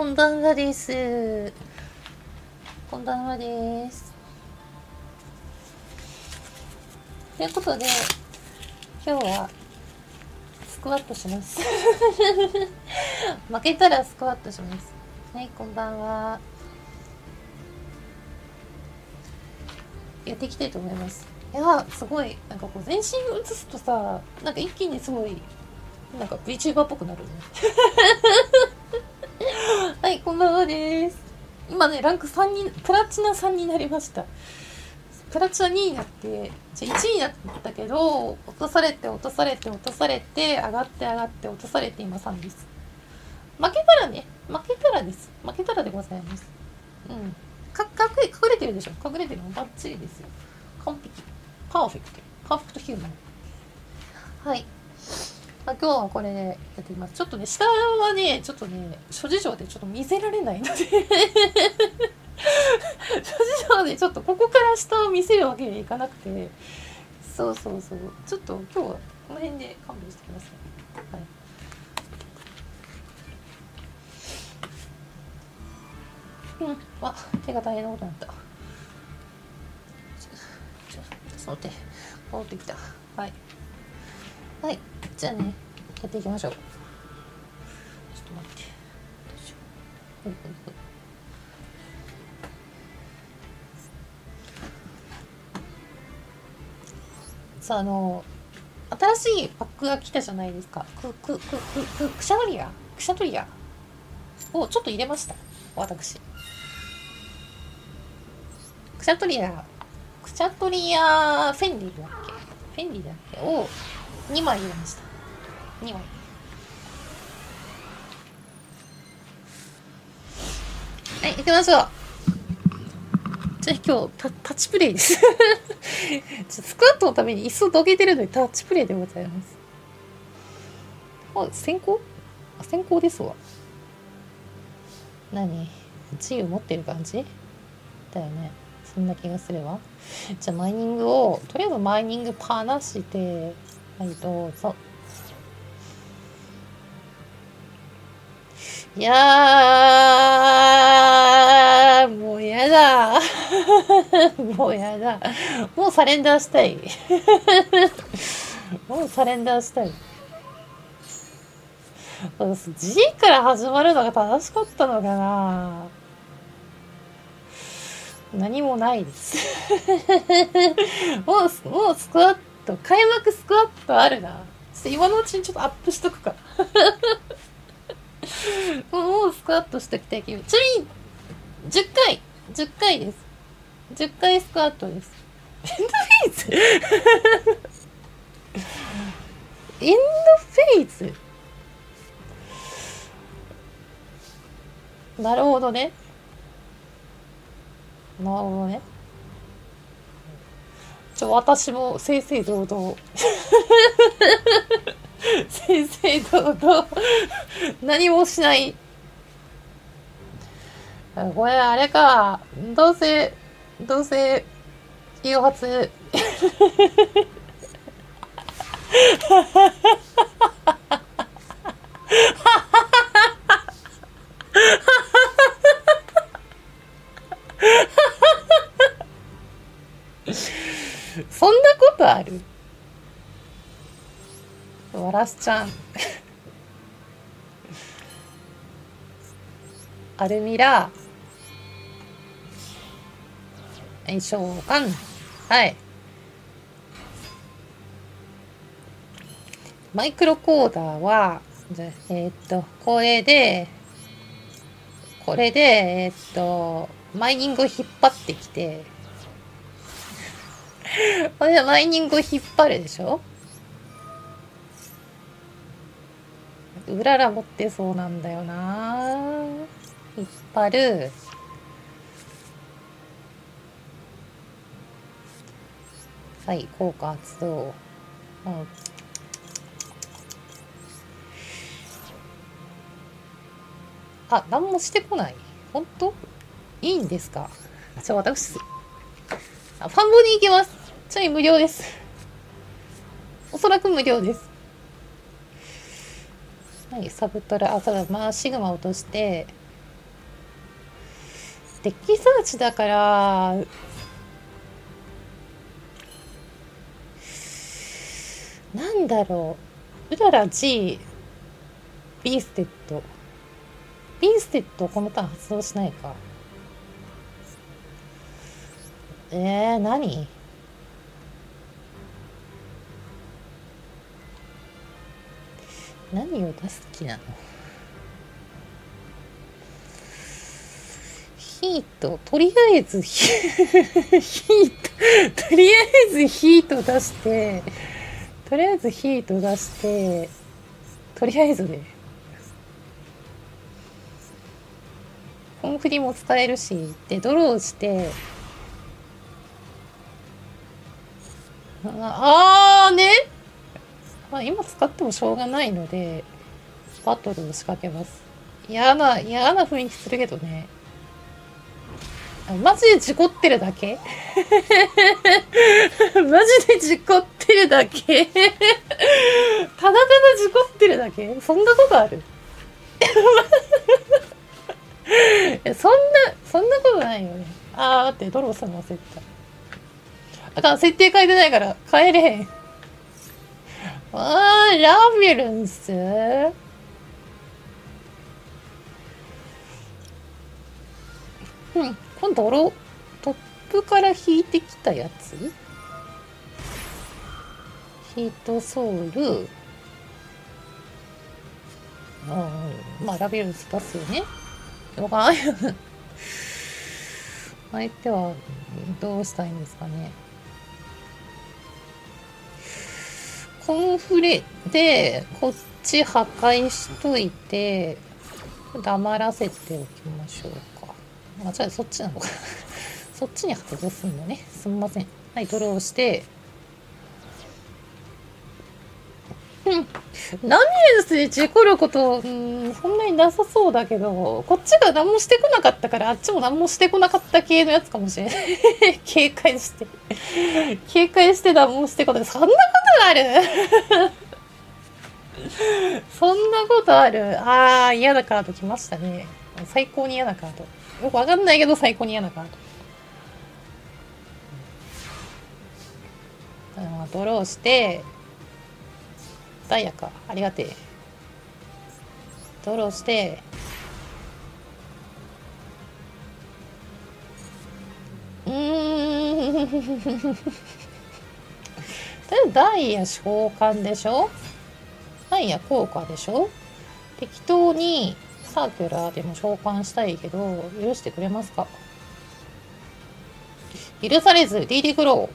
こんばんはです。こんばんはです。ということで、今日はスクワットします。負けたらスクワットします。はい、こんばんは。やっていきたいと思います。いや、すごい、なんかこう全身映すとさ、なんか一気にすごい、なんか VTuber っぽくなるね。はい、こんばんはです。今ね、ランク3に、プラチナ3になりました。プラチナ2になって、1位になったけど、落とされて、落とされて、落とされて、上がって、上がって、落とされて、今3です。負けたらね、負けたらです。負けたらでございます。うん。隠れてるでしょ。隠れてるのバッチリですよ。完璧。パーフェクト。パーフェクトヒューマン。はい。今日はこれでやっていきます。ちょっとね、下はね、ちょっとね、諸事情でちょっと見せられないので諸事情でちょっとここから下を見せるわけにはいかなくて、そう。ちょっと今日はこの辺で勘弁してください。はい。手が大変なことになった。その手、戻ってきた。はい。じゃあね、やっていきましょう。ちょっと待って。さあ、新しいパックが来たじゃないですか。クシャトリアをちょっと入れました。私。クシャトリアフェンディだっけを2枚入れました。2枚。はい、行きましょう。じゃあ今日タッチプレイです。スクワットのために椅子をどけてるのにタッチプレイでございます。先行ですわ。何自由持ってる感じだよね。そんな気がするわ。じゃあマイニングを、とりあえずマイニングパなして、はい、どうぞ。いやー、もうやだ。もうやだ。もうサレンダーしたい。もうサレンダーしたい。G から始まるのが正しかったのかな。何もないです。もうスクワット、開幕スクワットあるな。今のうちにちょっとアップしとくか。もうスクワットしときたいけど、ちなみに、10回です。10回スクワットです。エンドフェイズエンドフェイズなるほどね。私も正々堂々。正々堂々。何もしない。これあれか。どうせ、誘発。そんなことある？わらすちゃん。アルミラ召喚。はい。マイクロコーダーは、これで、マイニングを引っ張ってきて、これでマイニングを引っ張るでしょ？うらら持ってそうなんだよな。引っ張る。はい、効果発動。何もしてこない。本当？いいんですか？私、ファンボに行きます。ちなみに無料です。おそらく無料です。はい、サブトラ、シグマ落として、 デッキサーチだから、なんだろう。うらら G、ビーステッド。ビーステッドをこのターン発動しないか。何何を出す気なの？ヒート、とりあえずヒート、とりあえずヒート出して、とりあえずヒート出して、とりあえずね、コンフリも使えるし、で、ドローして、ね、まあ今使ってもしょうがないので、バトルを仕掛けます。嫌な雰囲気するけどね。マジで事故ってるだけマジで事故ってるだけただただ事故ってるだけそんなことあるそんなことないよね。待って、ドローさん忘れてた。あかん、設定変えてないから、変えれへん。ラビリンス今度トップから引いてきたやつヒートソウル。まあ、ラビリンス出すよね。相手はどうしたいんですかね。コンフレでこっち破壊しといて黙らせておきましょうか。じゃあそっちなのかそっちに発動するのね。すみません。はい、ドローしてラミレスで事故ること、そんなになさそうだけど、こっちが何もしてこなかったから、あっちも何もしてこなかった系のやつかもしれない。警戒して何もしてこない。そんなことあるそんなことある。嫌なカード来ましたね。最高に嫌なカード。よくわかんないけど、最高に嫌なカード。ドローして、ダイヤか。ありがてえ。ドローして、ダイヤ召喚でしょ。ダイヤ効果でしょ。適当にサーキュラーでも召喚したいけど、許してくれますか？許されず、DD クロ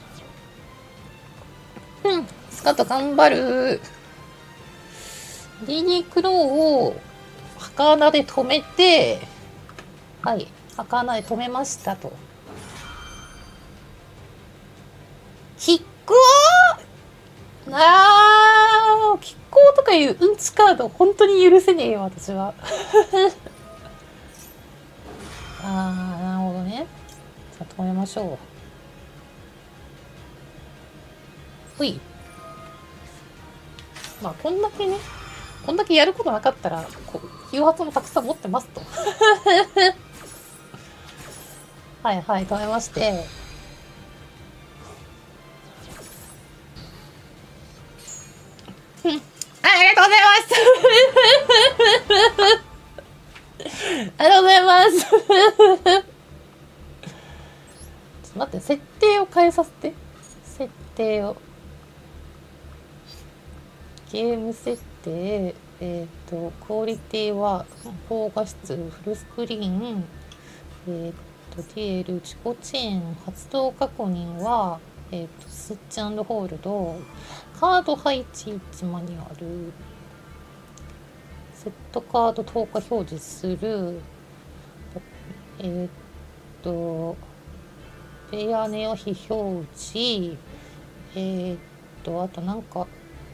ー。スカッと頑張る。DD クローを儚で止めて、はい、儚で止めましたと。キッコーキッコーとかいううんちカード本当に許せねえよ、私は。なるほどね。じゃあ止めましょう。ほい。まあ、こんだけやることなかったら、誘発もたくさん持ってますと。はいはい、止めまして。ありがとうございますありがとうございますちょっと待って、設定を変えさせて。設定を。ゲーム設定、クオリティは高画質、フルスクリーン、TL、自己チェーン、発動確認は、スイッチ&ホールド、カード配置1マニュアル、セットカード10日表示する、レイヤーネオ非表示、あとなんか、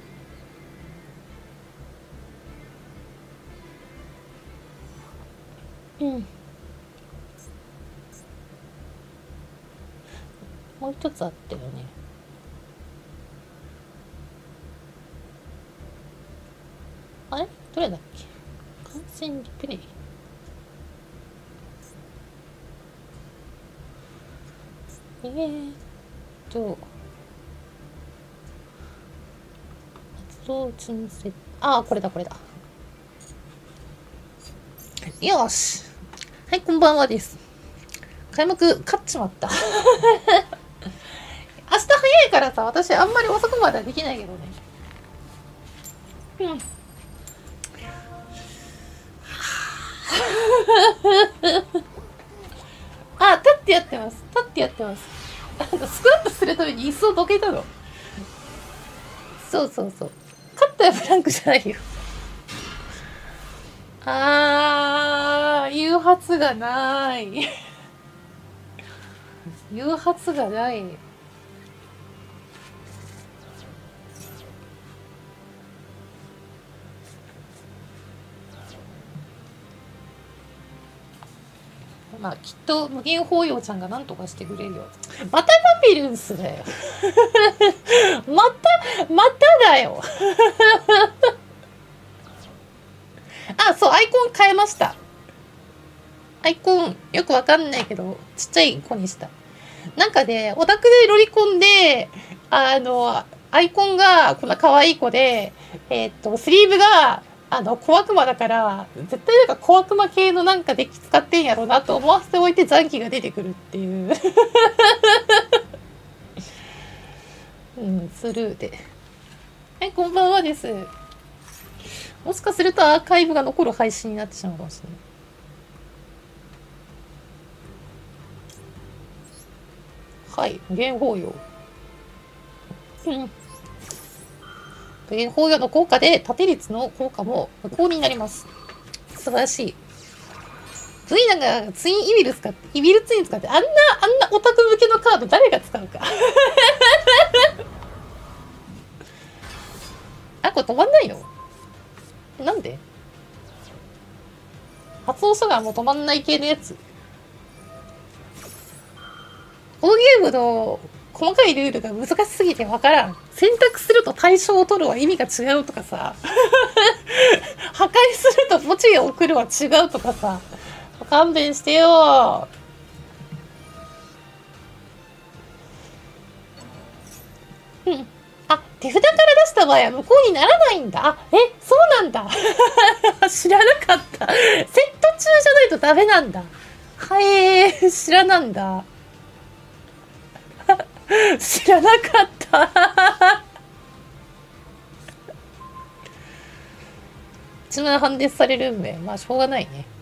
もう一つあったよね。あれどれだっけ？観戦リプレイ。 と、発動鎮静。ああ、これだ、これだ。よし。はい、こんばんはです。開幕、勝っちまった。明日早いからさ、私あんまり遅くまではできないけどね。うん。あ、立ってやってます。立ってやってます。スクワットするために椅子をどけたの。そうそうそう。勝ったよ、ブランクじゃないよ。誘発がない。誘発がない。まあ、きっと無限法要ちゃんが何とかしてくれるよ。またパピルンスだよ。まただよ。あ、そう、アイコン変えました。アイコン、よくわかんないけど、ちっちゃい子にした。なんかね、オタクでロリコンで、アイコンがこんな可愛い子で、スリーブが、小悪魔だから、絶対なんか小悪魔系のなんかデッキ使ってんやろうなと思わせておいて残機が出てくるっていう。うん、スルーで。はい、こんばんはです。もしかするとアーカイブが残る配信になってしまうかもしれない。はい、無限法要。無限法要の効果で縦率の効果も無効になります。素晴らしい。V なんかツインイビル使って、イビルツイン使って、あんなオタク向けのカード誰が使うか。あ、これ止まんないの？なんで？発動したらもう止まんない系のやつ。このゲームの細かいルールが難しすぎてわからん。選択すると対象を取るは意味が違うとかさ。破壊すると墓地へ送るは違うとかさ。勘弁してよ。うん。あ、手札から出した場合は無効にならないんだ。あ、そうなんだ。知らなかった。セット中じゃないとダメなんだ。知らなんだ。知らなかった。一番判定される運命。まあ、しょうがないね。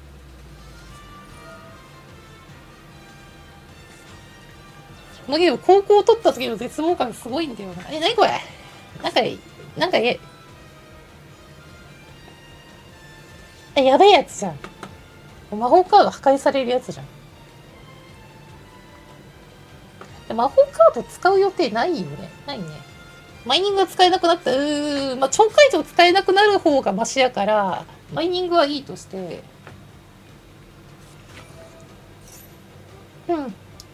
このゲーム、高校を取った時の絶望感すごいんだよな。なにこれ？なんかやべえやつじゃん。魔法カード破壊されるやつじゃん。魔法カード使う予定ないよね。ないね。マイニングが使えなくなった。まあ、超解除使えなくなる方がマシやから、マイニングはいいとして。うん。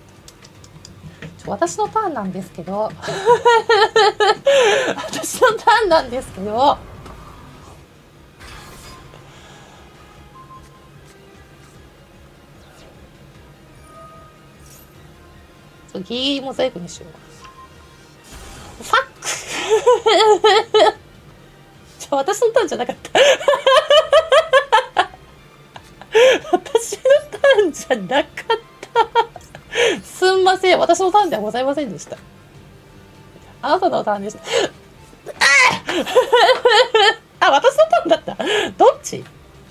私のターンなんですけど。私のターンなんですけど。ギリギリモザイクにしよう。ファック私のターンじゃなかった。私のターンじゃなかった。すんません。私のターンではございませんでした。あなたのターンでした。あ、私のターンだった。どっち？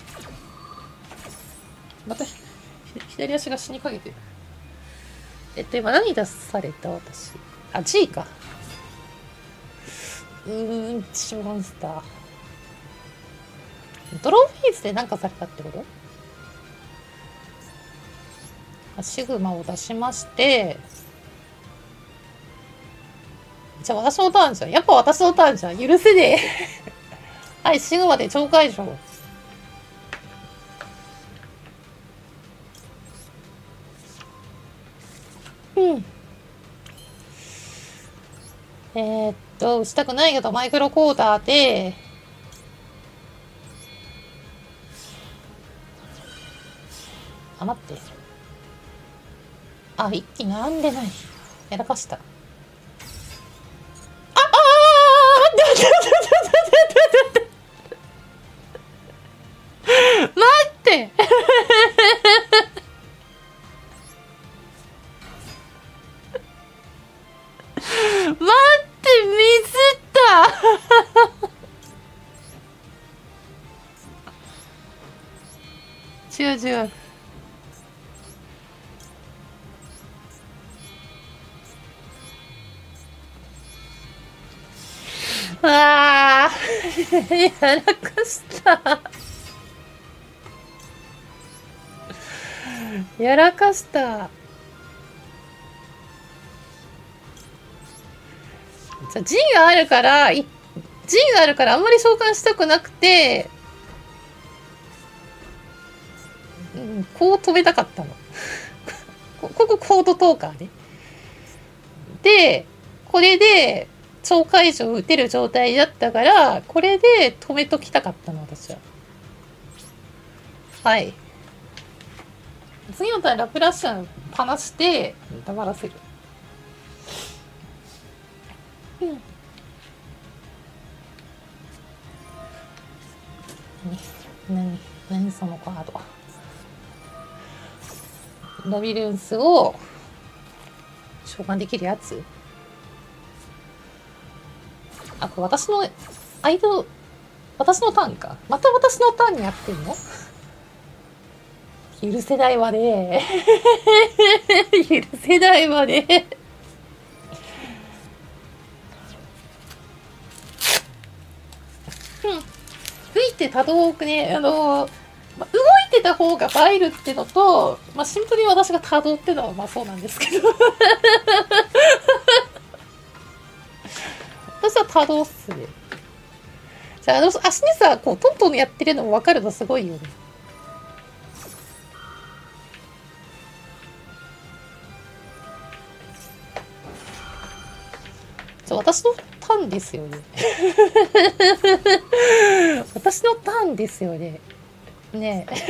また左足が死にかけてる。今何出された私。あ、G か。ショモンスター。ドローフェイズで何かされたってこと？シグマを出しまして、じゃあ私のターンじゃん。やっぱ私のターンじゃん。許せねえ。はい、シグマで超解除。うん。打ちたくないけど、マイクロコーダーで、待って。 あ、一気並んでない。やらかした。待って待って、ミスった違う違う。あーやらかしたやらかした。じゃ、陣があるから、陣があるからあんまり召喚したくなくて、こう止めたかったの。ここコードトーカーで。で、これで、超解除打てる状態だったから、これで止めときたかったの、私は。はい。次のターンラプラッシャン離して、黙らせる。何そのカード。ラビルンスを召喚できるやつ。あ、これ私の私のターンか。また私のターンにやってんの？許せないわね。許せないわね。吹いて多動ね、動いてた方が映えるってのと、シンプルに私が多動ってのはそうなんですけど。私は多動っすね。じゃあ、足にさ、こう、トントンやってるのも分かるのすごいよね。私のターンですよね。私のターンですよね。ねえ。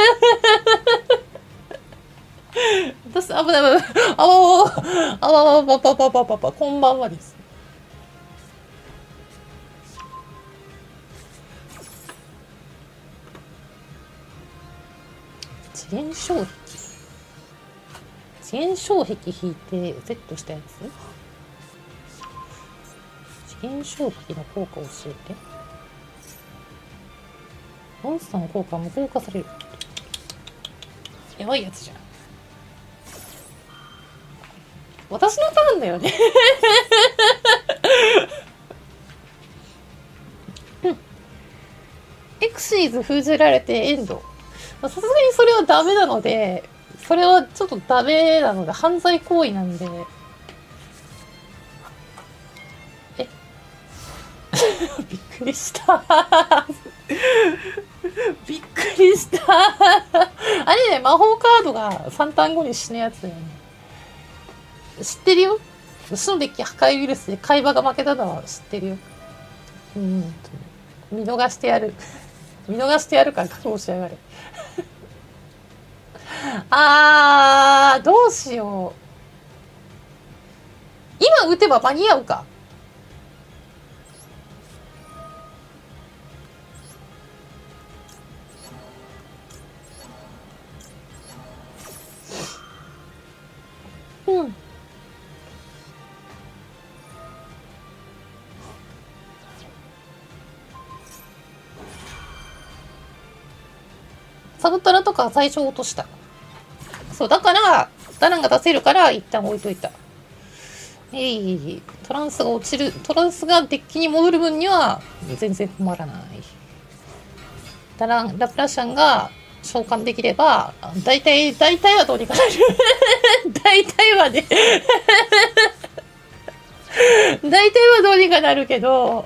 私、危ない危ない。あわ、こんばんはです。遅延障壁。遅延障壁引いてセットしたやつ？遅延障壁の効果を教えて。モンスターの効果は無効化される。やばいやつじゃん。私のターンだよね。エクシーズ封じられてエンド。さすがにそれはダメなので、それはちょっとダメなので、犯罪行為なんで。びっくりした。びっくりした。あれね、魔法カードが3ターン後に死ぬやつだよね。知ってるよ。死のデッキ破壊ウイルスで海馬が負けたのは知ってるよ。見逃してやる。見逃してやるから覚悟しやがれ。どうしよう。今打てば間に合うか。サブタラとか最初落とした。そう、だから、ダナンが出せるから一旦置いといた。トランスが落ちる、トランスがデッキに戻る分には全然困らない。ラプラシャンが召喚できれば、大体はどうにかなる。大体はね。大体はどうにかなるけど、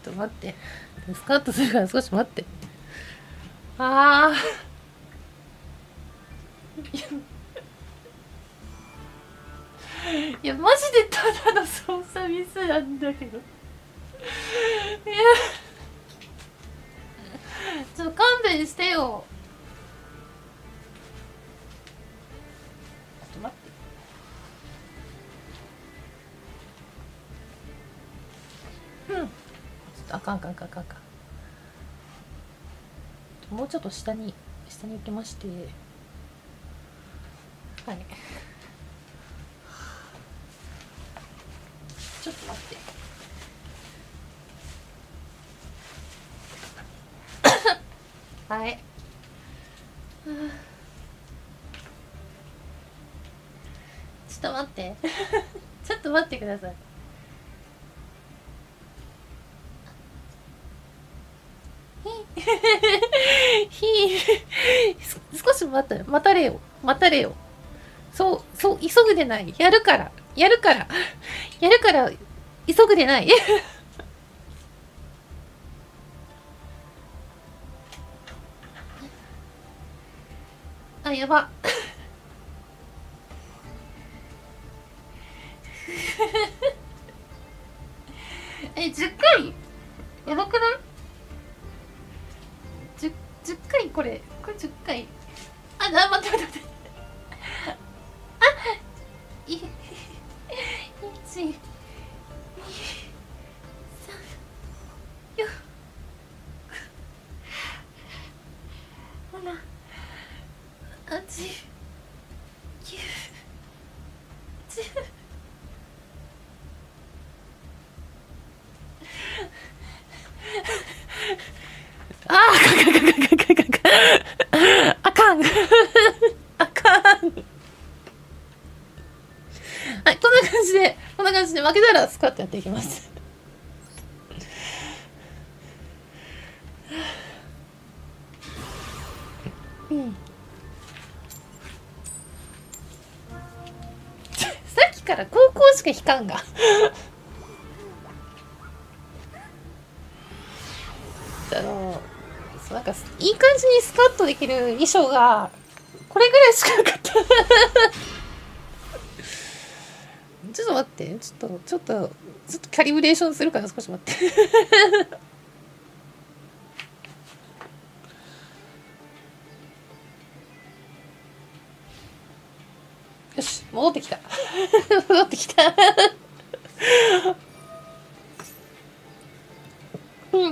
と待って。スカッとするから少し待って。ああ。いや、マジでただの操作ミスなんだけど。いや、ちょっと勘弁してよ。ちょっと待って。うん。ちょっとあかん。もうちょっと下に行きまして。はい。ちょっと待って。はい。ちょっと待って。ちょっと待ってください。少し待たれよ。そう、急ぐでない。やるから、急ぐでない。あ、やば。10回やばくない？ 10 回これ10回。待って。1、2、3、4、7、8、9、10。あかん。はい、こんな感じで負けたらスクワットやっていきます。さっきから高校しか引かんが。なんかいい感じにスカッとできる衣装がこれぐらいしかなかった。ちょっと待って、ちょっとキャリブレーションするから少し待って。よし、戻ってきた。うん。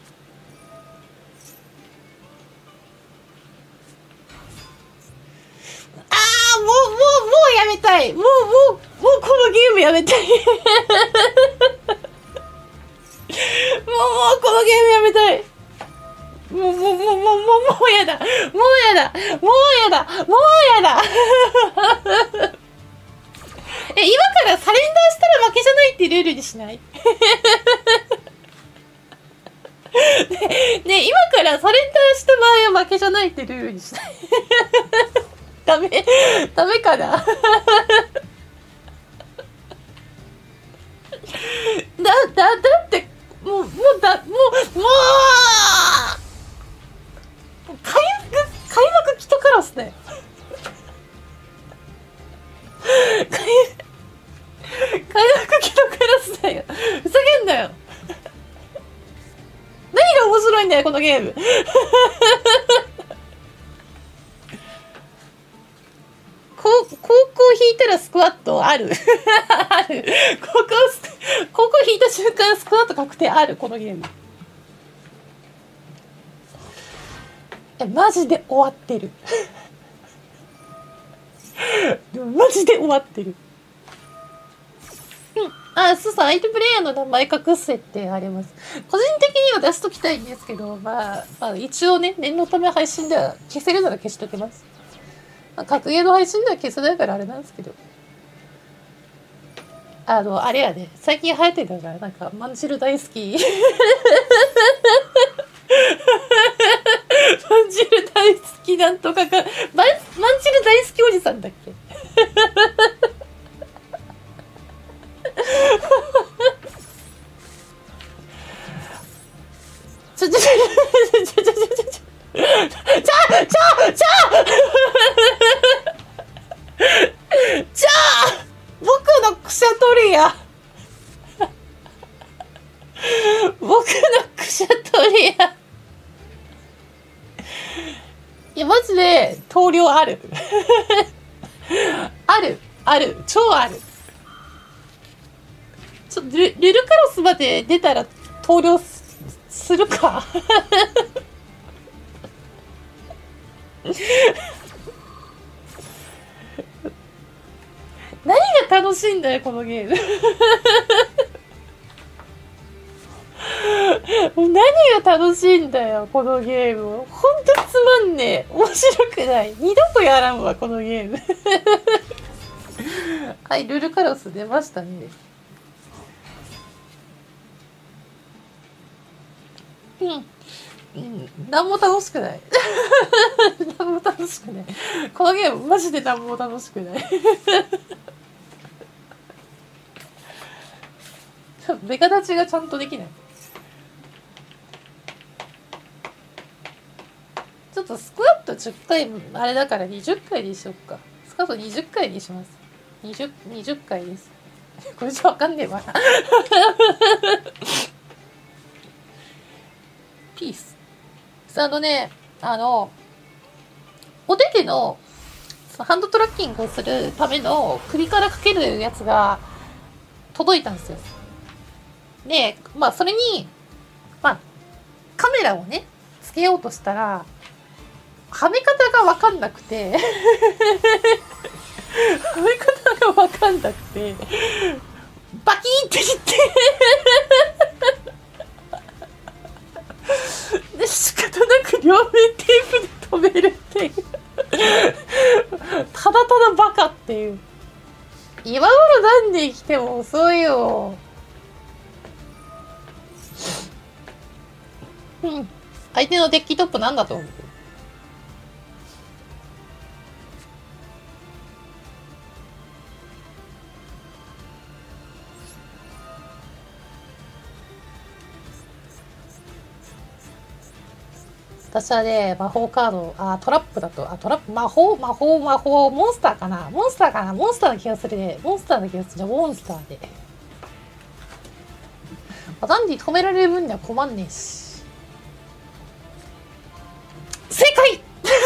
もうやめたい。もうこのゲームやめたい。もうこのゲームやめたい。もうやだ。今からサレンダーしたら負けじゃないってルールにしない？ね、今からサレンダーした場合は負けじゃないってルールにしない？ダメかな。だってもう開幕キトカラスだよ。開幕キトカラスだよ。ふざけんなよ。何が面白いんだよこのゲーム。高校引いたらスクワットある。ある。高校引いた瞬間スクワット確定あるこのゲーム。マジで終わってる。マジで終わってる。そう相手プレイヤーの名前隠す設定あります。個人的には出しときたいんですけど、まあ一応ね、念のため配信では消せるなら消しときます。格ゲーの配信では消せないからあれなんですけど。あれやね、最近流行ってたから、なんか、まんじる大好き。まんじる大好きなんとかか、まんじる大好きおじさんだっけ？ ちょちょちょちょちょちょちょちょちょちょ僕のクシャトリア僕のクシャトリアいやマジで投了あるある超ある。ちょっとルルカロスまで出たら投了するか何が楽しいんだよこのゲーム何が楽しいんだよこのゲーム。ほんとつまんねえ。面白くない。二度とやらんわこのゲームはいルルカロス出ましたね。何も楽しくない何も楽しくない。このゲームマジで何も楽しくないメカ立ちがちゃんとできない。ちょっとスクワット10回あれだから20回にしよっか。スクワット20回にします。20回です。これじゃわかんねえわなピース。お手手のハンドトラッキングをするための首からかけるやつが届いたんですよ。で、まあそれに、まあカメラをね、つけようとしたら、はめ方がわかんなくてはめ方がわかんなくて、バキーンって切ってで、仕方なく両面テープで止めるっていうただただバカっていう。今頃何年生きても遅いよ。相手のデッキトップなんだと思う。私はね、魔法カード、トラップだと、トラップ、魔法、モンスターかなモンスターな気がするね。モンスターで。ダンディ止められる分には困んねえし。正解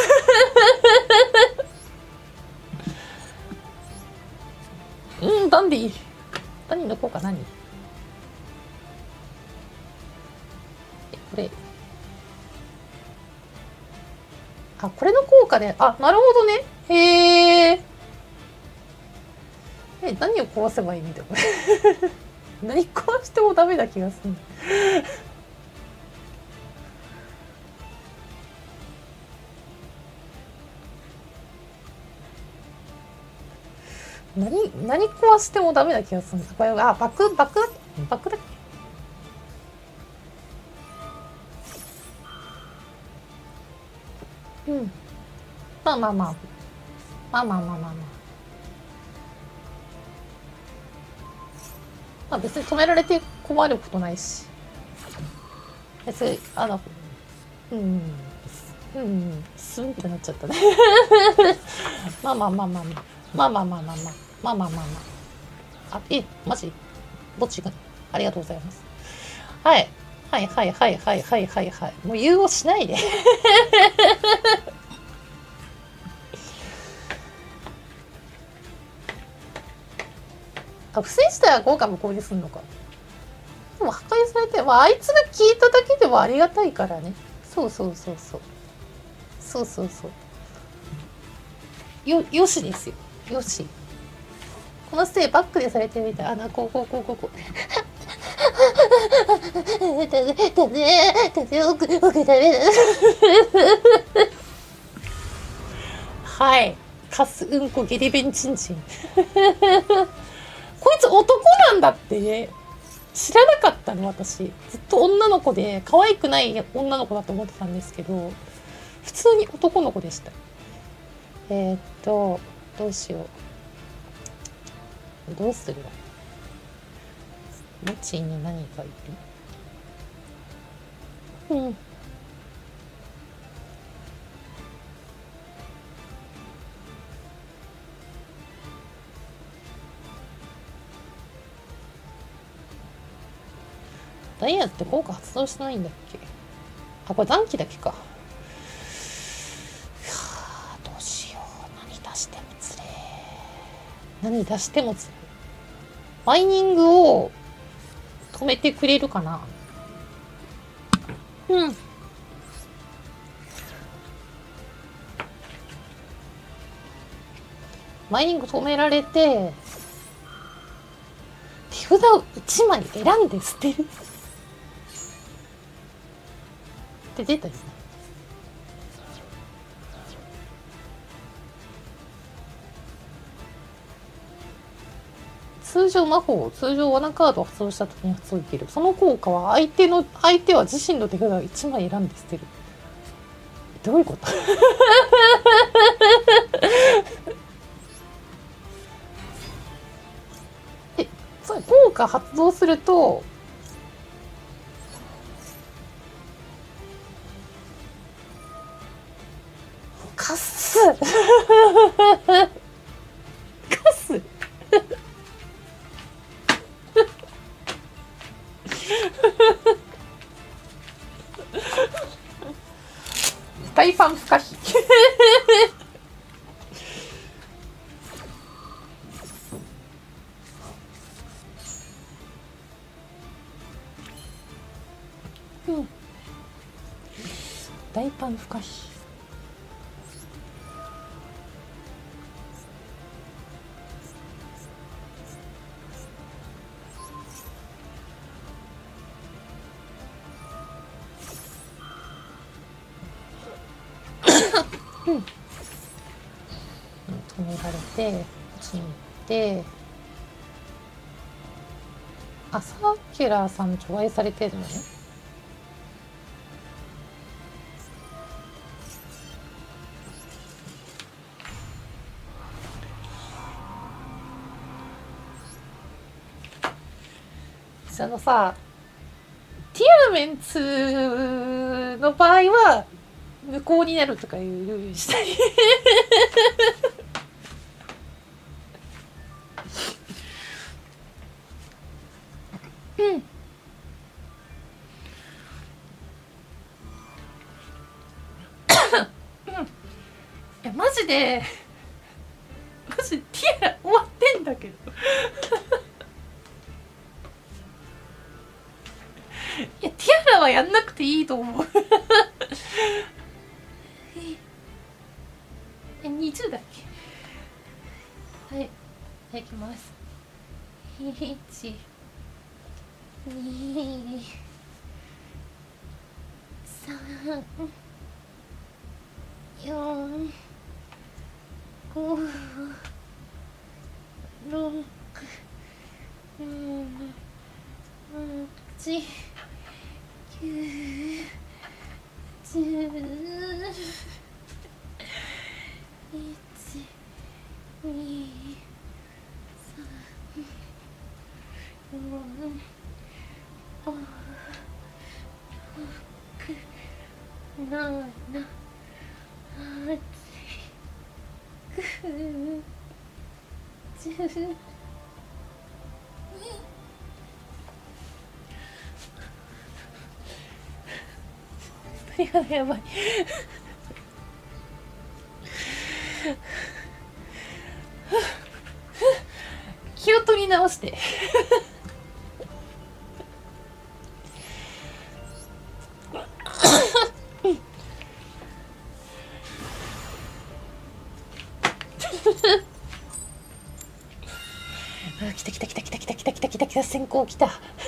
ダンディ抜こうか、何これ。これの効果で、なるほどね。へえ。何を壊せばいいんだよ、これ。何壊してもダメな気がする。何壊してもダメな気がする。これ、バックだっけ。まあ別に止められて困ることないし。別に、スンってなっちゃったね。まあ。マジぼっちがありがとうございます。はい。もう融合しないで。不正自体は豪華無効にするのか。でも破壊されて、あいつが消えただけでもありがたいからね。そう。よしですよ。よし。このステイバックでされてみたい。こう。はい。カスうんこゲリベンチンチン。こいつ男なんだってね。知らなかったの私。ずっと女の子で可愛くない女の子だと思ってたんですけど、普通に男の子でした。どうしよう。どうするわ。墓地に何かいる？ うん。ダイヤって効果発動してないんだっけ？あ、これ暖気だけか。どうしよう。何出してもつれ。何出してもつれ。マイニングを止めてくれるかな？うん。マイニング止められて、手札を1枚選んで捨てるって出たよね。通常魔法、通常罠カードを発動した時に発動できる。その効果は相手は自身の手札を1枚選んで捨てる。どういうことそれ効果発動すると、カスカス大ファン不可避うん、大パン不可避うん、止められてこっちに行ってサーキュラーさん除外されてるのね。そのさ、ティアメンツの場合は無効になるとかいうルールにしたいうん、いやマジでティアラ終わってんだけどいやティアラはやんなくていいと思う20だっけ？はい、いきます。1、2、3、4、5、6、7、8、9、10、1、2、3、4、5、6、7、8、9、10、やばい気を取り直して来た来た来た来た来た来た来た来た来た先行来た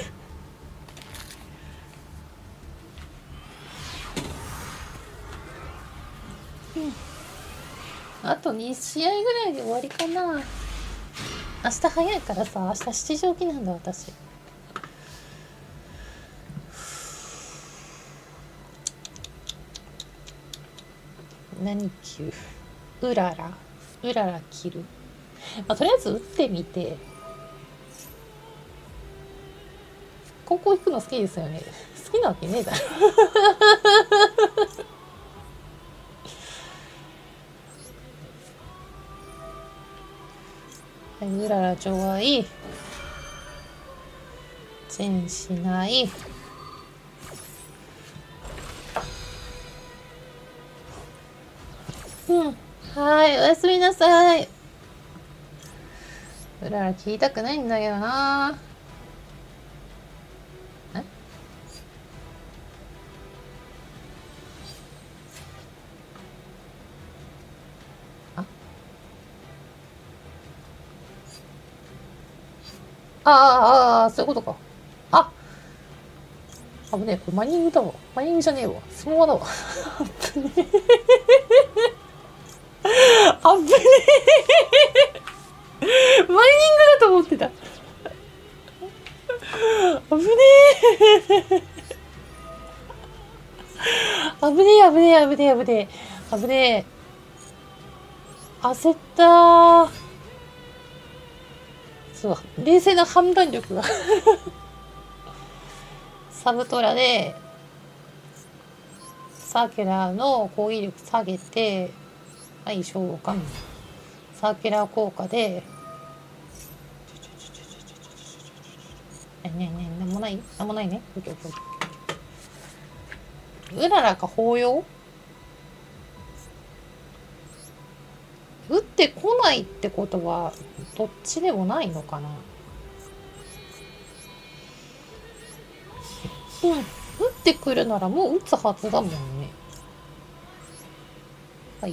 あと2試合ぐらいで終わりかな。明日早いからさ、明日7時起きなんだ私。何級うらら切る、まあ、とりあえず打ってみて高校行くの好きですよね。 きなわけねえだろ。はい、うらら除外。全しない。うん。はい、おやすみなさい。うらら聞いたくないんだけどな。そういうことか。あ、危ねえ、これマニングだわ。マニングじゃねえわ。スモアだわ。危ねえ。危ねえ。マイニングだと思ってた。危ねえ。危ねえ、危ねえ、危ねえ、危ねえ。危ねえ。焦ったー。そう、冷静な判断力が。サブトラで、サーキュラーの攻撃力下げて、はい、召喚。サーキュラー効果で、なんもないなんもないね。うららか抱擁打ってこないってことは、どっちでもないのかな。うん。打ってくるならもう打つはずだもんね。はい。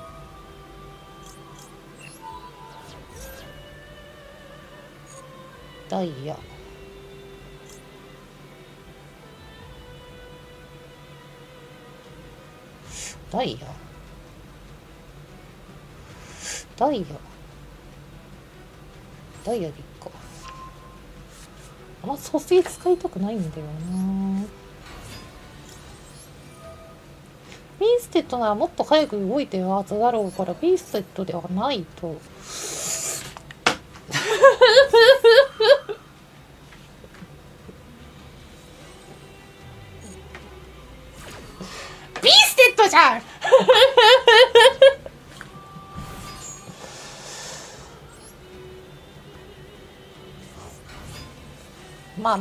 ダイヤ。ダイヤダイヤダイヤでいっか。あんま蘇生使いたくないんだよな。ビーステッドならもっと早く動いてるはずだろうから、ビーステッドではないと。ビーステッドじゃん。まあ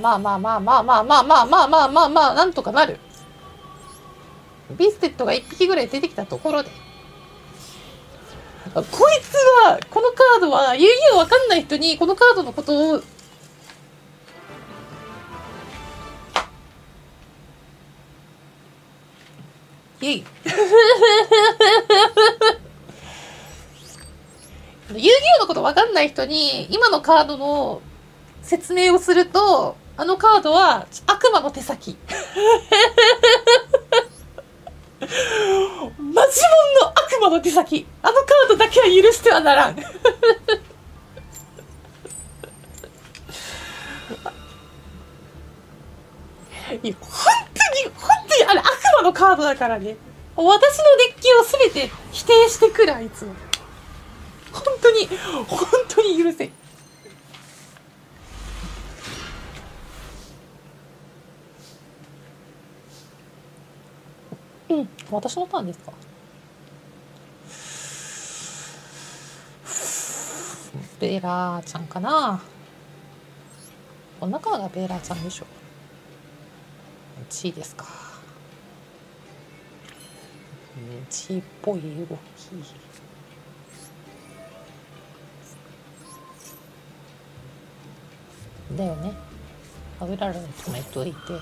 なんとかなる。ビーステッドが1匹ぐらい出てきたところで。こいつは、このカードは、遊戯王わかんない人にこのカードのことを、イェイ。遊戯王のことわかんない人に、今のカードの説明をすると、あのカードは悪魔の手先。マジモンの悪魔の手先。あのカードだけは許してはならん。本当にあれ悪魔のカードだからね。私のデッキを全て否定してくるあいつ。本当に許せん。うん、私のターンですか。ベラーちゃんかな。この中がベラーちゃんでしょ。1位ですか。1位っぽい動き。だよね。うららで止めといて。い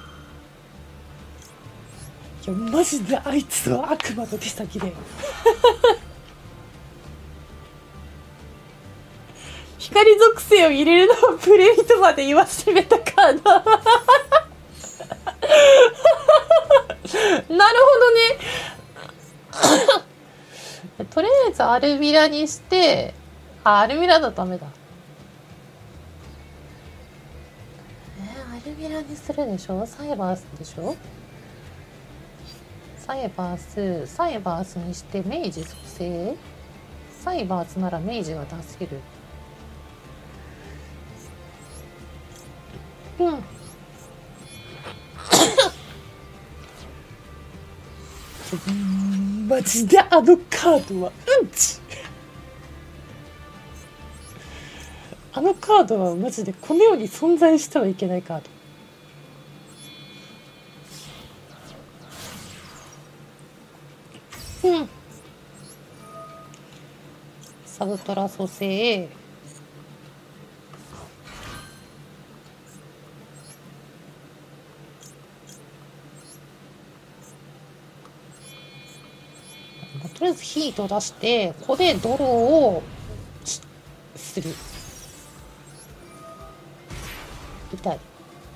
やマジであいつは悪魔の手先だよ。光属性を入れるのをプレイとまで言わしめたかな。なるほどね。とりあえずアルミラにして、アルミラだとダメだ。アルミラにするでしょ。サイバースでしょ。サイバースにして明治属性。サイバースなら明治が出せる。うん。 マジであのカードはうんち。あのカードはマジでこの世に存在してはいけないカード。うん。サブトラ蘇生。とりあえずヒート出してここでドローをする。痛い。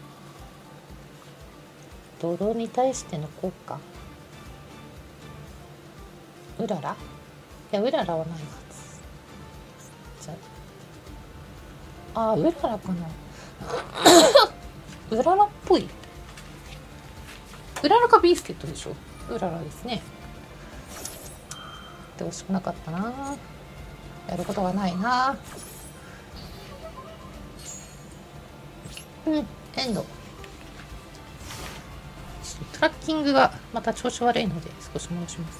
ドローに対しての効果。うらら、いやうららはないはず。じゃあ、うららかな。うららっぽい。うららかビースケットでしょ。うららですね。ってほしくなかったな。やることがないな。うん、エンド。トラッキングがまた調子悪いので少し戻します。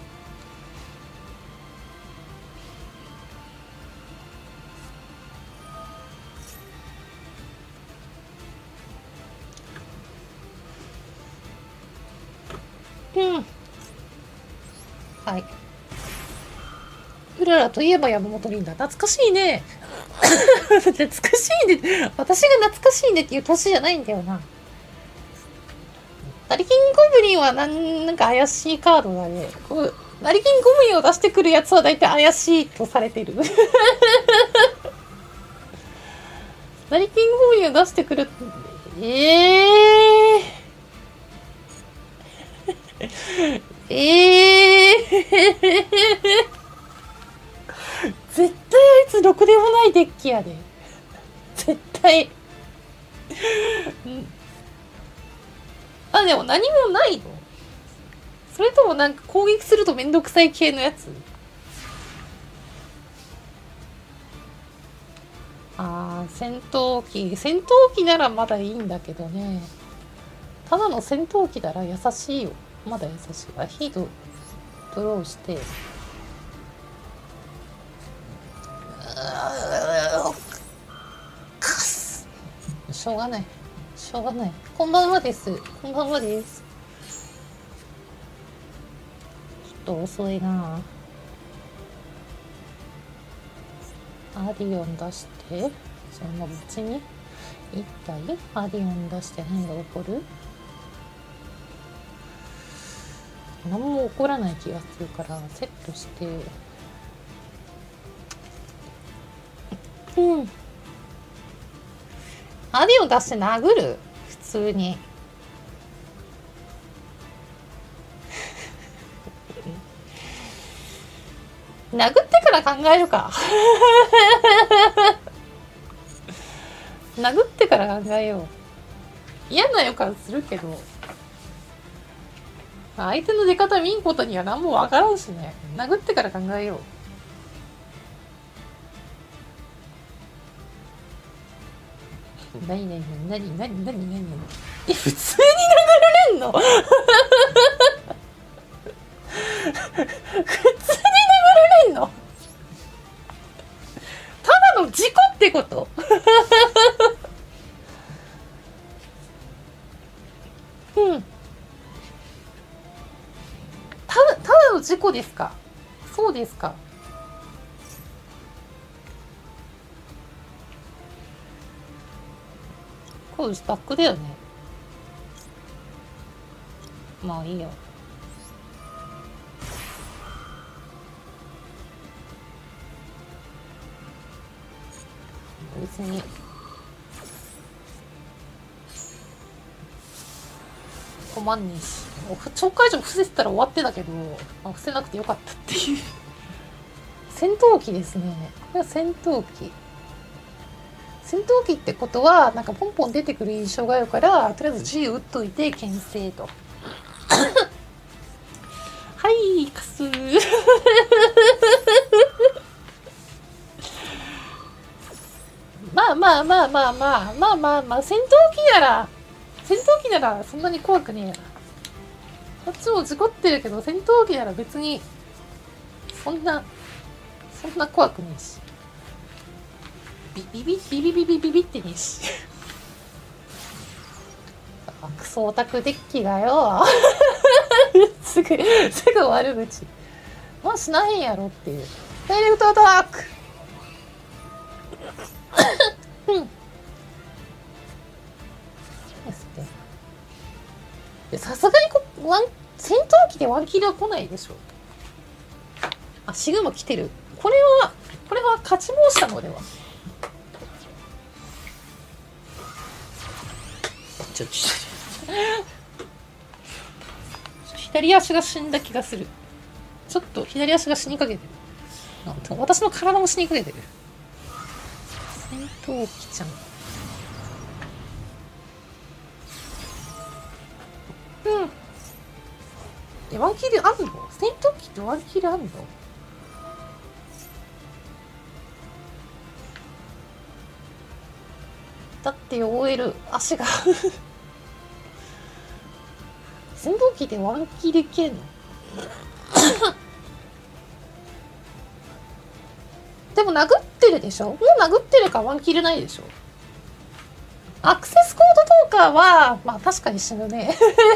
うん。はい。うららといえば山本リンダ。懐かしいね。懐かしいね。私が懐かしいねっていう年じゃないんだよな。ダリキンゴブリンはなんか怪しいカードだね。ダリキンゴブリンを出してくるやつは大体怪しいとされてる。ダリキンゴブリンを出してくる。絶対あいつろくでもないデッキやで。絶対。あ、でも何もないの？それともなんか攻撃するとめんどくさい系のやつ？あー、戦闘機ならまだいいんだけどね。ただの戦闘機なら優しいよ。まだ優しい。あ、ヒートドローして。しょうがない。しょうがない。こんばんはです。こんばんはです。ちょっと遅いな。アディオン出して、そんな別に一体アディオン出して何が起こる？何も起こらない気がするからセットして、うん。アディオン出して殴る？普通に。殴ってから考えるか。殴ってから考えよう。嫌な予感するけど、相手の出方見んことには何もわからんしね。殴ってから考えよう。何何何何何何何？え、普通に殴られんの？普通に殴られんの？ただの事故ってこと？うん。ただの事故ですか？そうですか。これスタックだよね。まあいいよ。別に困んねえし、超会場伏せてたら終わってたけど、まあ、伏せなくてよかったっていう。戦闘機ですね。これは戦闘機。戦闘機ってことはなんかポンポン出てくる印象があるから、とりあえず G 打っといて牽制と。はいカス。まあまあまあまあまあまあまあまあ、戦闘機ならそんなに怖くねえや。 こっちも事故ってるけど、戦闘機なら別に、そんな怖くねえし。ビビってねえし。クソオタクデッキがよ。すぐ悪口。まあしないんやろっていう。ダイレクトアタック。さすがに戦闘機でワンキルは来ないでしょ。あ、シグマ来てる。これは勝ち申したのでは。左足が死んだ気がする。ちょっと左足が死にかけてる。私の体も死にかけてる。戦闘機ちゃん。ワンキルあんの？戦闘機ってワンキルあんの？だって OL 足が戦闘機でワンキルいけんの？でも殴ってるでしょ？もう殴ってるからワンキルないでしょ？アクセスコードトーカーはまあ確かに死ぬね。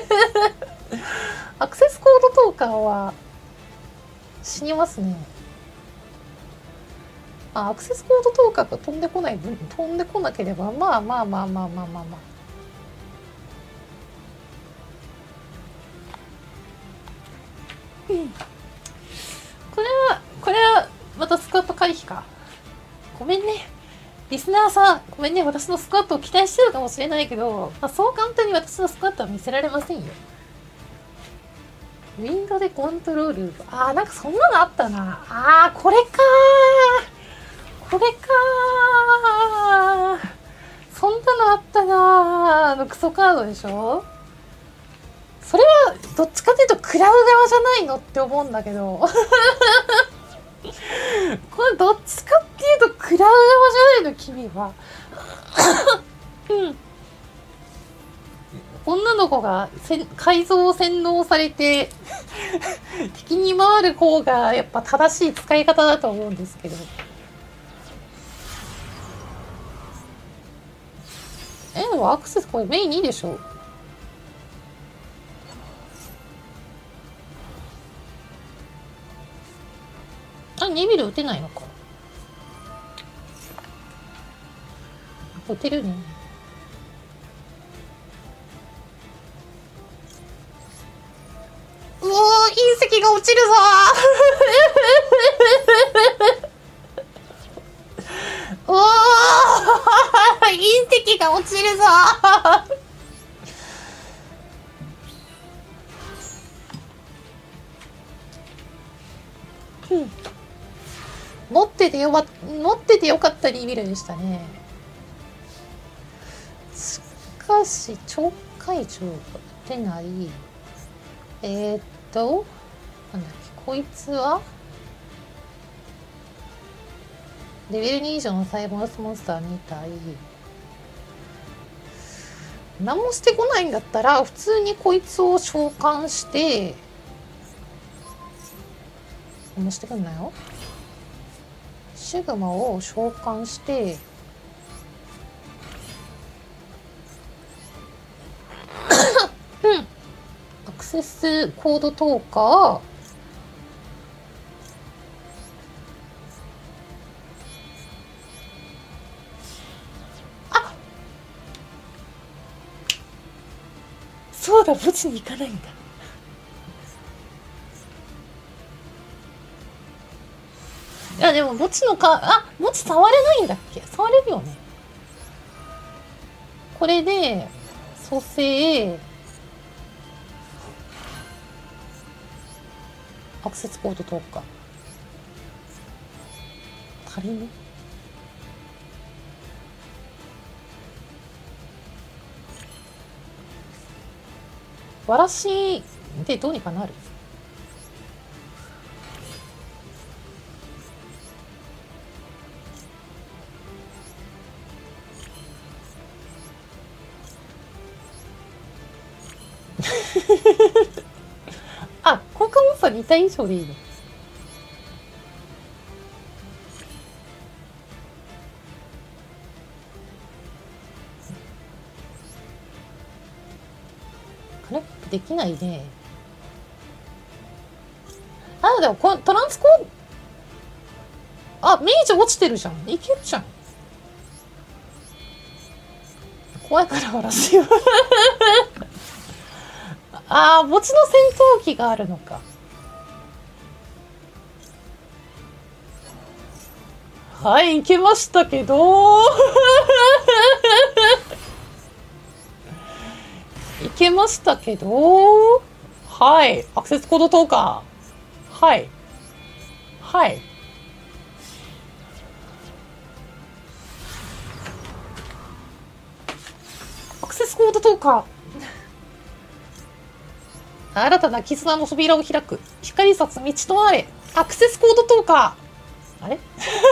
アクセスコードトーカーは死にますね。アクセスコードトーカーが飛んでこない分、飛んでこなければまあ。これはまたスクワット回避か。ごめんね。リスナーさん、ごめんね。私のスクワットを期待してるかもしれないけど、そう簡単に私のスクワットは見せられませんよ。ウィンドでコントロール。なんかそんなのあったな。これかそんなのあったな。クソカードでしょ？それはどっちかというと食らう側じゃないのって思うんだけど。これどっちかっていうと食らう側じゃないの君は。女の子が改造を洗脳されて敵に回る方がやっぱ正しい使い方だと思うんですけど。でもアクセスこれメイン2でしょ。2ビル撃てないのか。撃てるね。うおー、隕石が落ちるぞー。おー、隕石が落ちるぞー。持っててよかった2ビルでしたね。しかし超会長が出ない。なんだっけ、こいつはレベル2以上のサイボースモンスターみたい。何もしてこないんだったら普通にこいつを召喚して何もしてくんなよ。シグマを召喚してアクセスコードトーカーそうだ、墓地に行かないんだ。いやでも墓地の墓地触れないんだっけ？触れるよね。これで蘇生アクセスコードトーカー足りね。わらしでどうにかなる。 さ2体以上でいいの？あれできないね。あ、でもこのトランスコード、あ、メージ落ちてるじゃん。いけるじゃん。怖いから笑すよ。ああ、墓地の戦闘機があるのか。はい、いけましたけど。いけましたけど。はい、アクセスコード投下。はい。はい。アクセスコード投下。新たな絆の扉を開く。光さつ道となれ。アクセスコード投下。あれ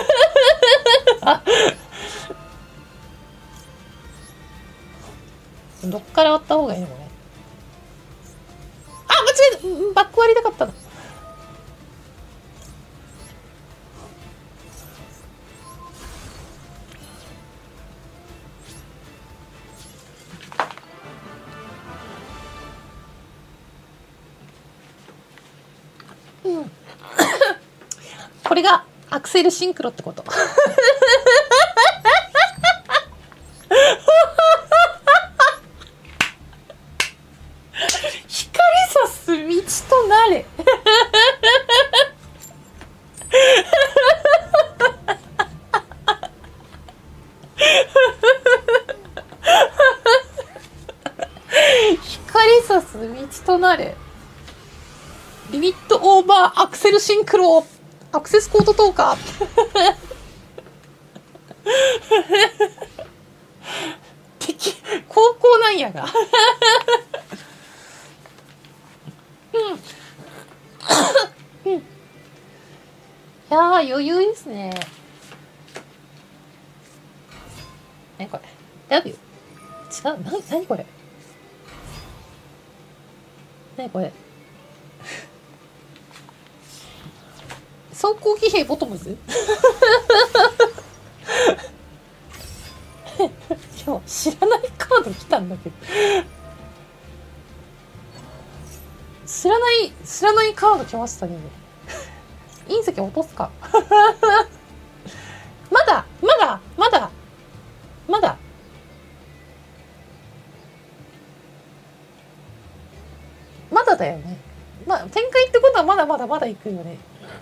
どっから割った方がいいのこれ。あ、間違えた。バック割りたかったの。これがアクセルシンクロってこと。光さす道となれ。光さす道となれ。リミットオーバーアクセルシンクロ。アクセスコード投下。敵、高校なんやが。うん。いやー、余裕ですね。何これ。やるよ。違う。何これ。何これ。装甲騎兵ボトムズ。いや、知らないカード来たんだけど。知らないカード来ましたね。隕石落とすか。まだだよね。まあ、展開ってことはまだ行くよね。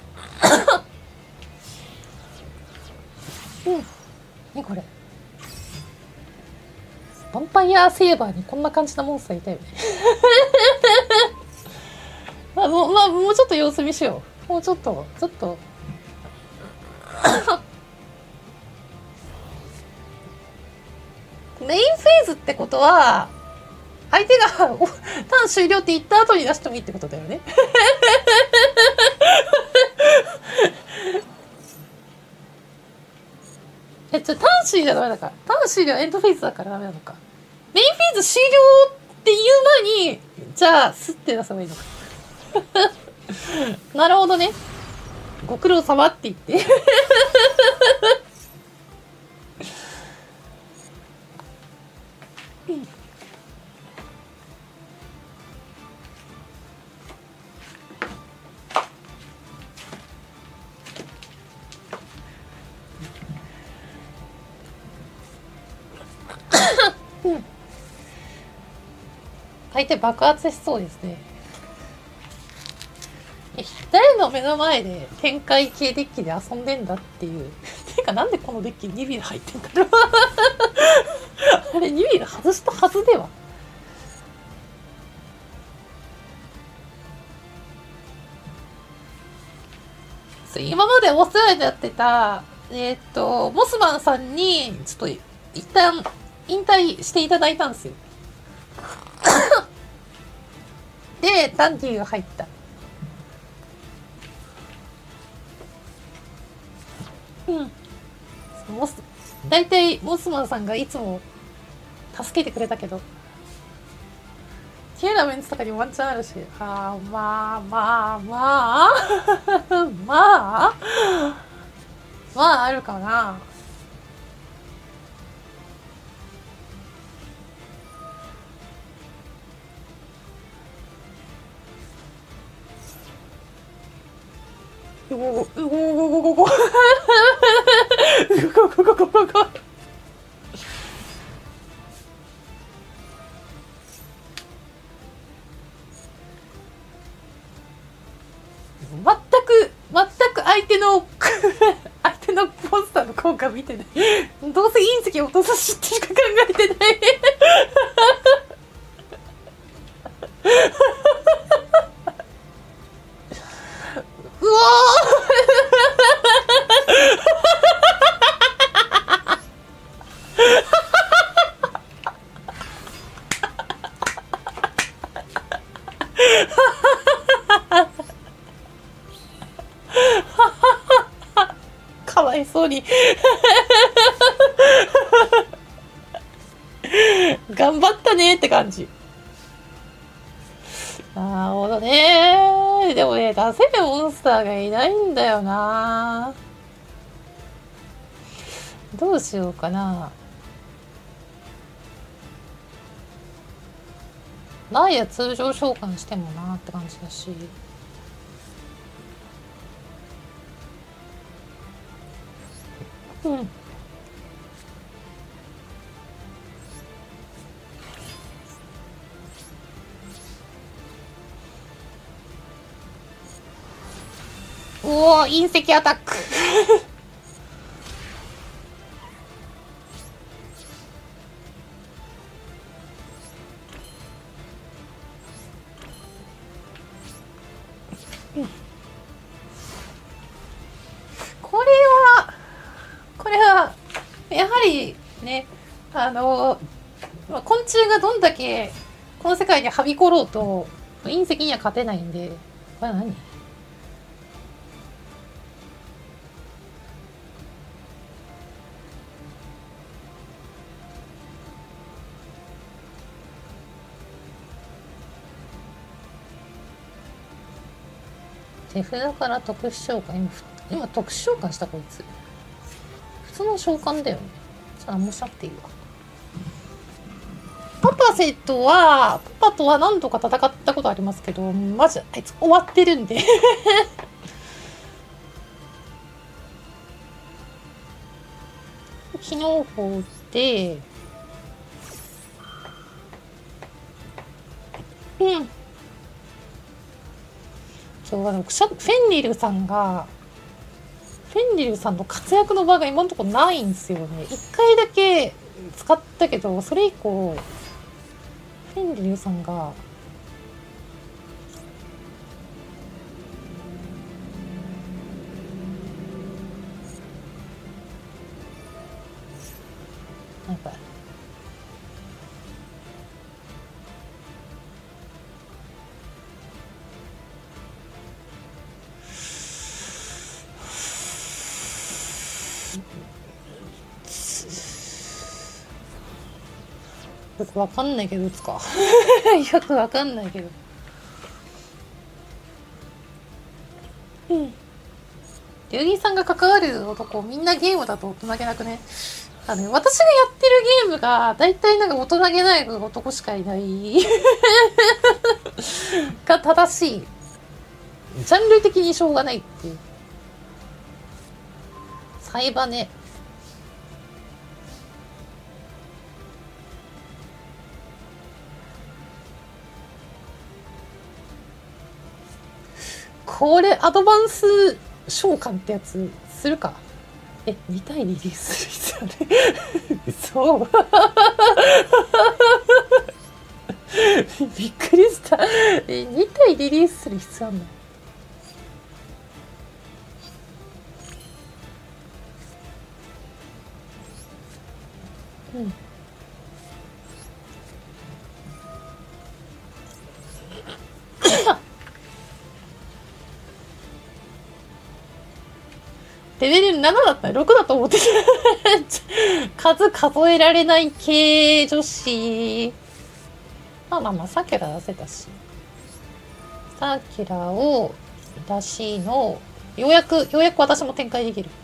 うん。ね、これ。ヴァンパイアセーバーにこんな感じのモンスターいたよね。もうちょっと様子見しよう。もうちょっと。メインフェーズってことは、相手がターン終了って言った後に出してもいいってことだよね。ターン終了はダメだから。ターン終了はエンドフェーズだからダメなのか。メインフェーズ終了って言う前に、じゃあ、スッて出せばいいのか。なるほどね。ご苦労様って言って。相手爆発しそうですね。誰の目の前で展開系デッキで遊んでんだっていう。てかなんでこのデッキに2ビル入ってんだろう。あれ2ビル外したはずでは。今までお世話になってた、モスマンさんに、ちょっと一旦引退していただいたんですよ。で、ダンディが入った。うん。大体、モスマンさんがいつも助けてくれたけど、 綺麗なメンツとかにワンチャンあるし。あー、まあまあまあ。まあまああるかな。うごご、うごごごごごご。うごごごごごご。全く相手の相手のポスターの効果見てない。どうせ隕石を落とすししか考えてない。うわかわいそうに頑張ったねって感じ。なるほどね。でもね、出せるモンスターがいないんだよな。どうしようかな。ダイヤ通常召喚してもなって感じだし。うん。おお、隕石アタック。これはやはりね、昆虫がどんだけこの世界にはびころうと隕石には勝てないんで。これは何？手札から特殊召喚。今特殊召喚したこいつ。普通の召喚だよね。じゃあもうしなくていいわ。パパとは何度か戦ったことありますけど、マジあいつ終わってるんで。機能砲で、フェンリルさんの活躍の場が今のところないんですよね。一回だけ使ったけど、それ以降、フェンリルさんが、なんか、よくわかんないけど打つか。よくわかんないけど。うん。流儀さんが関わる男、みんなゲームだと大人げなくね。私がやってるゲームが、だいたいなんか大人げない男しかいない。が正しい。ジャンル的にしょうがないっていう。サイバネ。これ、アドバンス召喚ってやつ、するか。2体リリースする必要ある。そう。びっくりした。2体リリースする必要あるの？うん。レベル7だった？ 6 だと思ってた。数えられない系女子。 まあまあまあ、サーキュラー出せたし。サーキュラーを出しの、ようやく私も展開できる。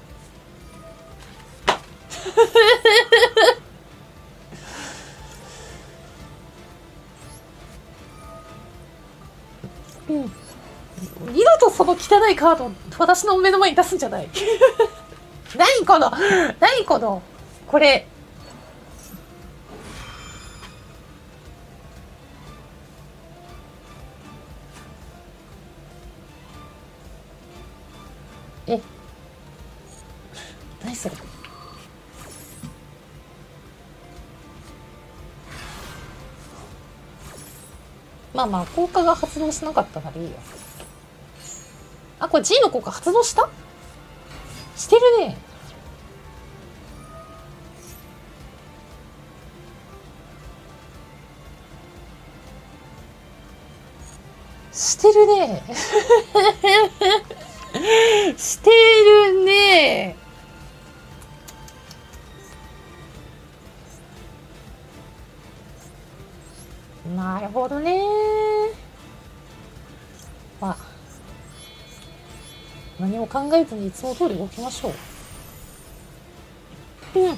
うん。二度とその汚いカードを私の目の前に出すんじゃない。何この、これ。え、何それ。まあまあ、効果が発動しなかったからいいよ。あ、これ G の効果発動したしてるね。してるね。してるね。なるほどね。まあ、何も考えずにいつも通り動きましょう。うん。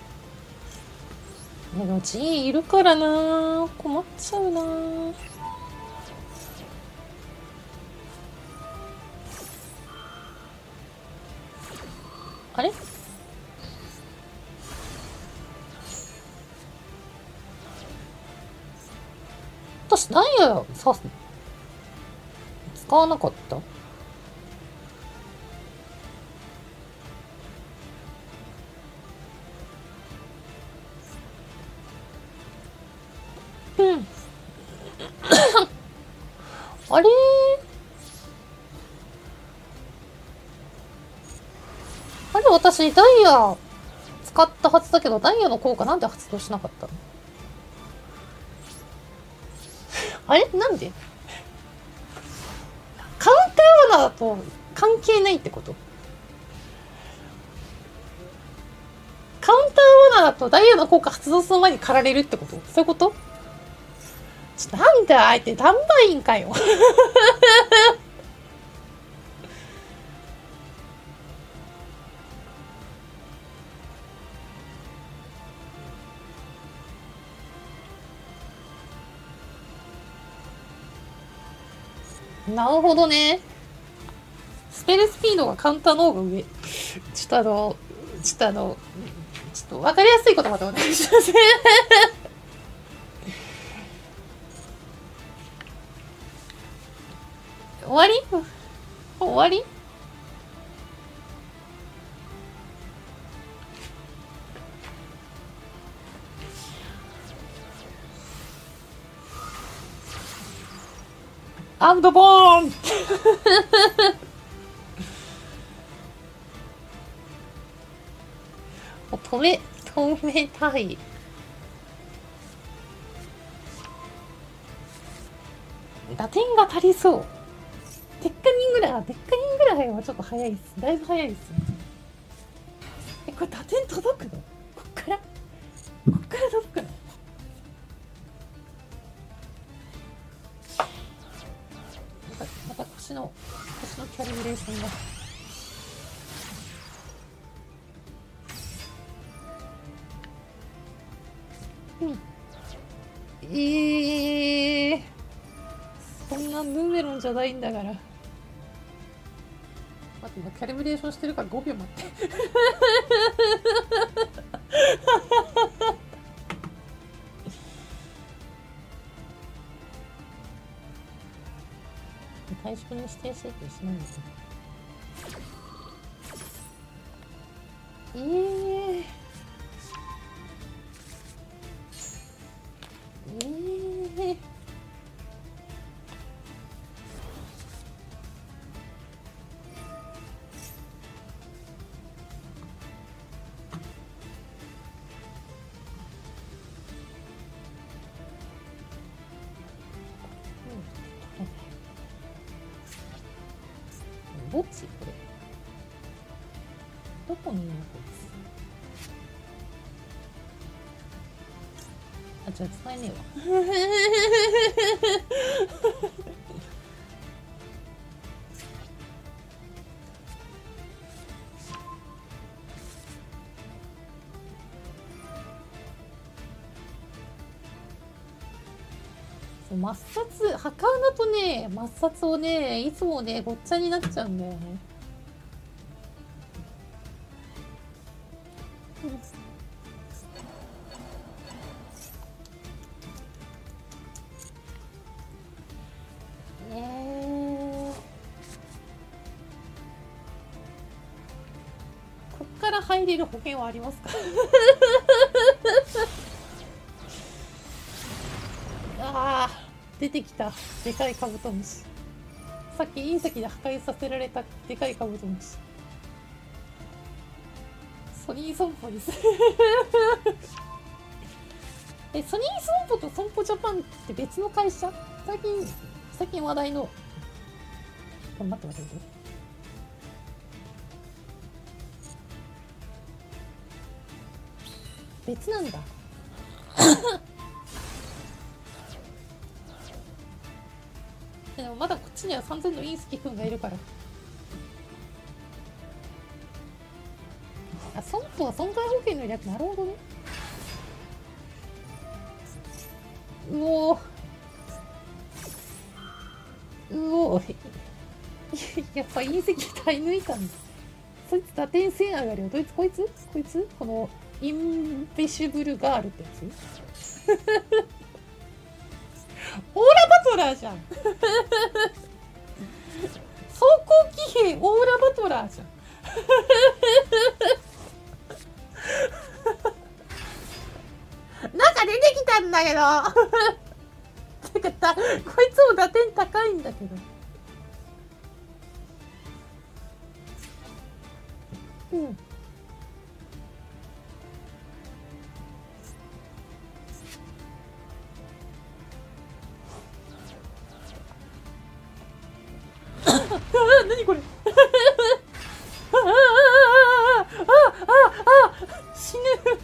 でも G いるからな。困っちゃうな。あれ、私ダイヤさ使わなかった。うん。あれ、私ダイヤ使ったはずだけど、ダイヤの効果なんで発動しなかったの。あれ、なんでカウンター罠だと関係ないってこと。カウンター罠だとダイヤの効果発動する前に狩られるってこと。そういうこと。なんだ、相手ダンバインかよ。なるほどね。スペルスピードがカウンターの方が上。ちょっと分かりやすい言葉でお願いします。終わり終わり。アンドボーン。止めたい。打点が足りそう。鉄火人ぐらいはちょっと早いっす。だいぶ早いっすね。これ打点届くの？こっから届くの？また腰のキャリブレーションが。うん。そんなヌメロンじゃないんだから。待って、今キャリブレーションしてるから5秒待って。対象に指定請求しないんですね。どっちこれ。どこにいるのこいつ。あ、 じゃ使えねえわ。抹殺、墓穴とね、抹殺をね、いつもね、ごっちゃになっちゃうんだよね。こっから入れる保険はありますか？ああ、出てきた。でかいカブトムシ。さっき隕石で破壊させられたでかいカブトムシ。ソニー損保です。え、ソニー損保と損保ジャパンって別の会社？最近話題の。待って待って。別なんだ。でもまだこっちには3000の隕石くんがいるから。あ、損保は損害保険の略。なるほどね。うおー。やっぱ隕石耐え抜いたんだ。そいつ打点1000上がるよ。こいつこのインビシブルガールってやつ。オーラバトラーじゃん。走行騎兵オーラバトラーじゃん。なんか出てきたんだけど。てかこいつも打点高いんだけど。うん。何これ。死ぬ。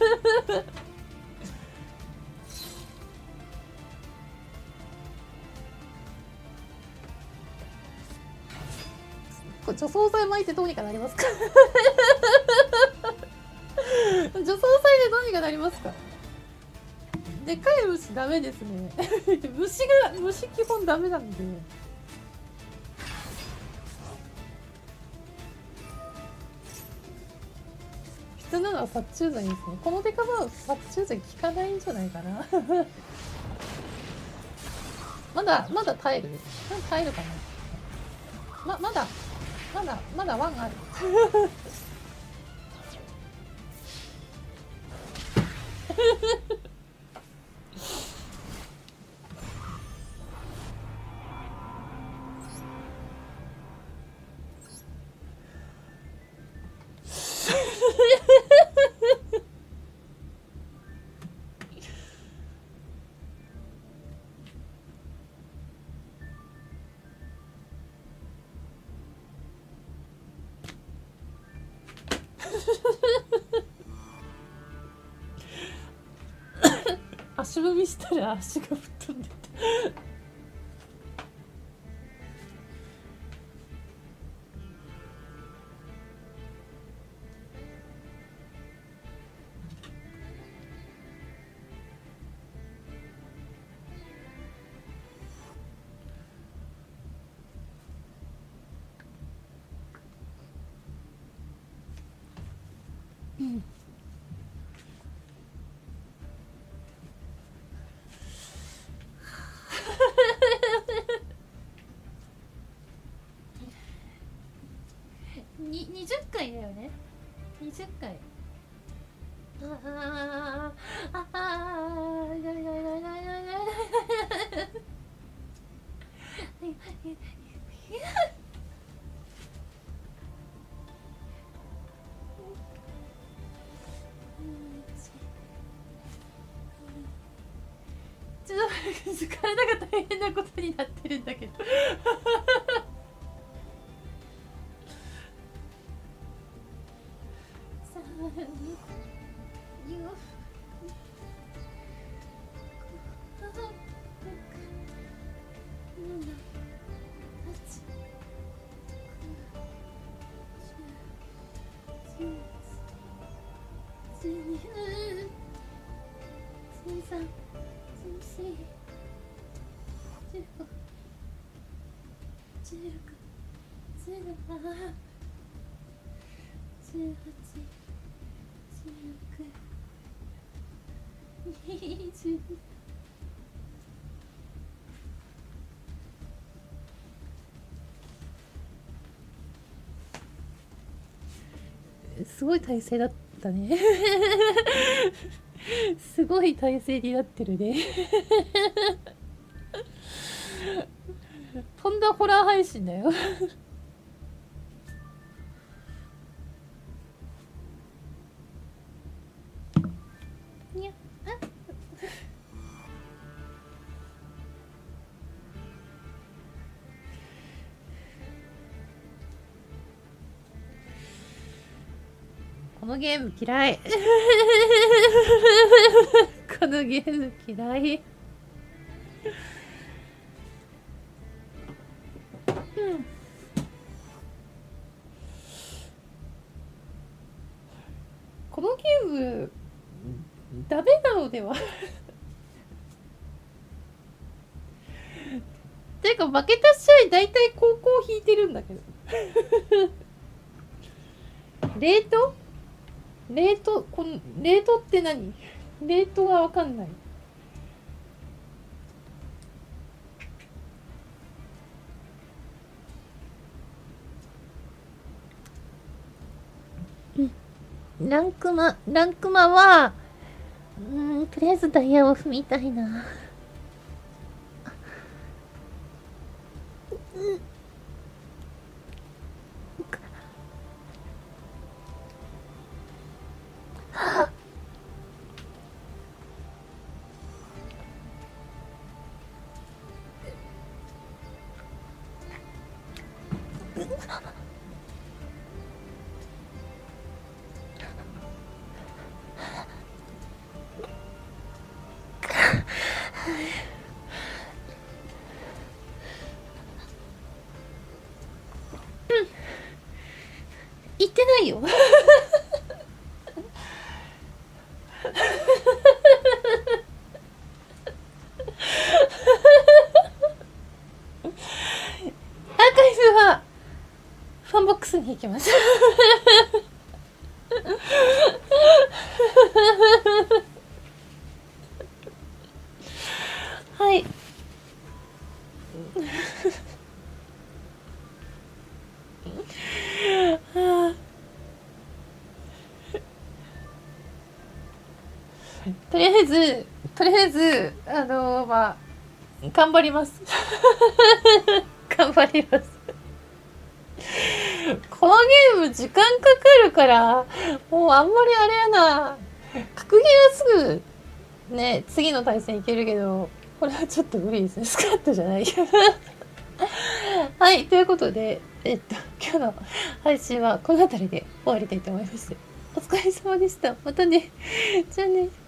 これ除草剤巻いてどうにかなりますか？除草剤でどうにかなりますか？でかい虫ダメですね。虫基本ダメなんで。必要なのは殺虫剤ですね。このデカは殺虫剤効かないんじゃないかな。まだ耐えるかな。まだワンある。足踏みしたら足が吹っ飛んでた。うん。20回だよね。20回。ちょっと体が大変なことになってるんだけど。 すごい体勢だったねすごい体勢になってるねとんだホラー配信だよにゃこのゲーム嫌いこのゲーム嫌いこのゲームダメなのではていうか負けた試合大体高校引いてるんだけどレートって何？レートがわかんない。ランクマは、とりあえずダイヤを踏みたいな。言ってないよアーカイブはファンボックスに行きますはいとりあえずまあ頑張ります頑張りますこのゲーム時間かかるからもうあんまりあれやな格ゲーはすぐね次の対戦いけるけどこれはちょっと無理ですねスカットじゃないはいということで今日の配信はこの辺りで終わりたいと思いますお疲れ様でしたまたねじゃあね